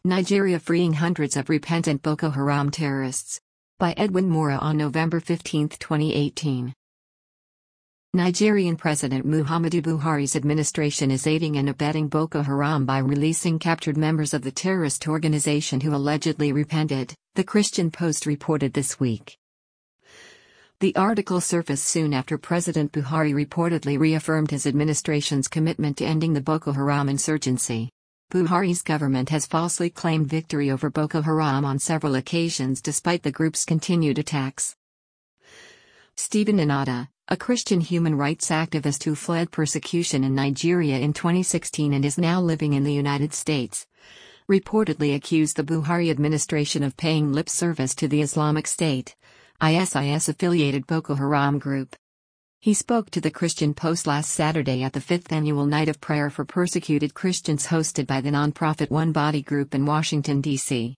Nigeria freeing hundreds of repentant Boko Haram terrorists. By Edwin Mora on November 15, 2018. Nigerian President Muhammadu Buhari's administration is aiding and abetting Boko Haram by releasing captured members of the terrorist organization who allegedly repented, the Christian Post reported this week. The article surfaced soon after President Buhari reportedly reaffirmed his administration's commitment to ending the Boko Haram insurgency. Buhari's government has falsely claimed victory over Boko Haram on several occasions despite the group's continued attacks. Stephen Inata, a Christian human rights activist who fled persecution in Nigeria in 2016 and is now living in the United States, reportedly accused the Buhari administration of paying lip service to the Islamic State, ISIS-affiliated Boko Haram group. He spoke to the Christian Post last Saturday at the 5th Annual Night of Prayer for Persecuted Christians hosted by the nonprofit One Body Group in Washington, D.C.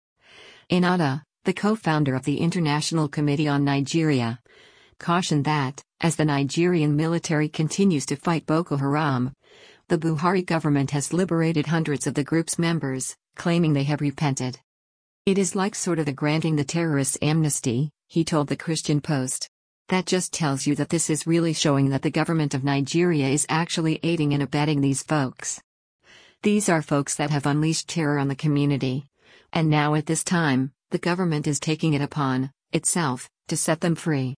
Inata, the co-founder of the International Committee on Nigeria, cautioned that, as the Nigerian military continues to fight Boko Haram, the Buhari government has liberated hundreds of the group's members, claiming they have repented. It is like sort of the granting the terrorists amnesty, he told the Christian Post. That just tells you that this is really showing that the government of Nigeria is actually aiding and abetting these folks. These are folks that have unleashed terror on the community. And now at this time, the government is taking it upon itself to set them free.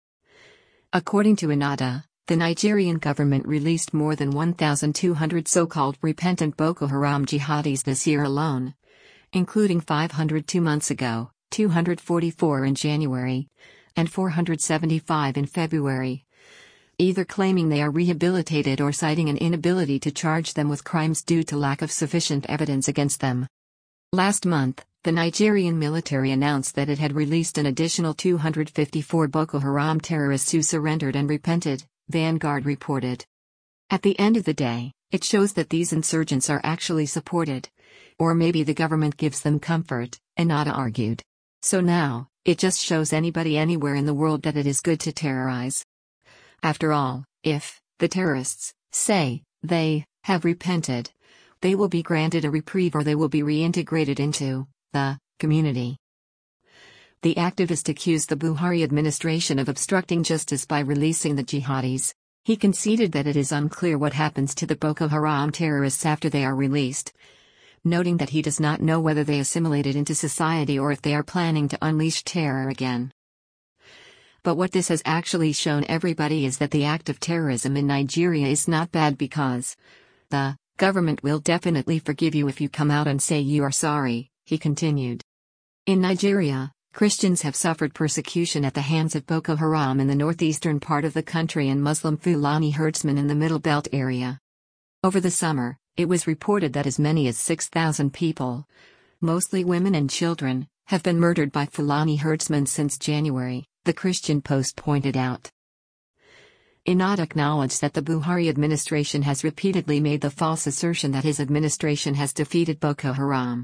According to Inata, the Nigerian government released more than 1,200 so-called repentant Boko Haram jihadis this year alone, including 500 2 months ago, 244 in January, and 475 in February, either claiming they are rehabilitated or citing an inability to charge them with crimes due to lack of sufficient evidence against them. Last month, the Nigerian military announced that it had released an additional 254 Boko Haram terrorists who surrendered and repented, Vanguard reported. At the end of the day, it shows that these insurgents are actually supported. Or maybe the government gives them comfort, Inata argued. So now, it just shows anybody anywhere in the world that it is good to terrorize. After all, if the terrorists say they have repented, they will be granted a reprieve or they will be reintegrated into the community. The activist accused the Buhari administration of obstructing justice by releasing the jihadis. He conceded that it is unclear what happens to the Boko Haram terrorists after they are released, noting that he does not know whether they assimilated into society or if they are planning to unleash terror again. But what this has actually shown everybody is that the act of terrorism in Nigeria is not bad because the government will definitely forgive you if you come out and say you are sorry, he continued. In Nigeria, Christians have suffered persecution at the hands of Boko Haram in the northeastern part of the country and Muslim Fulani herdsmen in the Middle Belt area. Over the summer, it was reported that as many as 6,000 people, mostly women and children, have been murdered by Fulani herdsmen since January, the Christian Post pointed out. Inata acknowledged that the Buhari administration has repeatedly made the false assertion that his administration has defeated Boko Haram.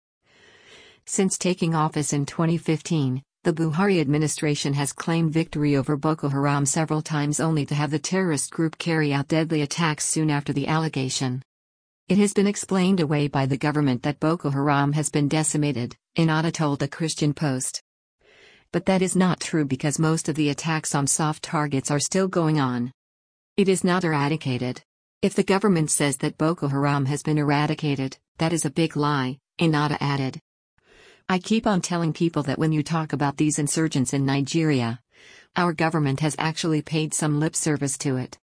Since taking office in 2015, the Buhari administration has claimed victory over Boko Haram several times only to have the terrorist group carry out deadly attacks soon after the allegation. It has been explained away by the government that Boko Haram has been decimated, Inata told the Christian Post. But that is not true because most of the attacks on soft targets are still going on. It is not eradicated. If the government says that Boko Haram has been eradicated, that is a big lie, Inata added. I keep on telling people that when you talk about these insurgents in Nigeria, our government has actually paid some lip service to it.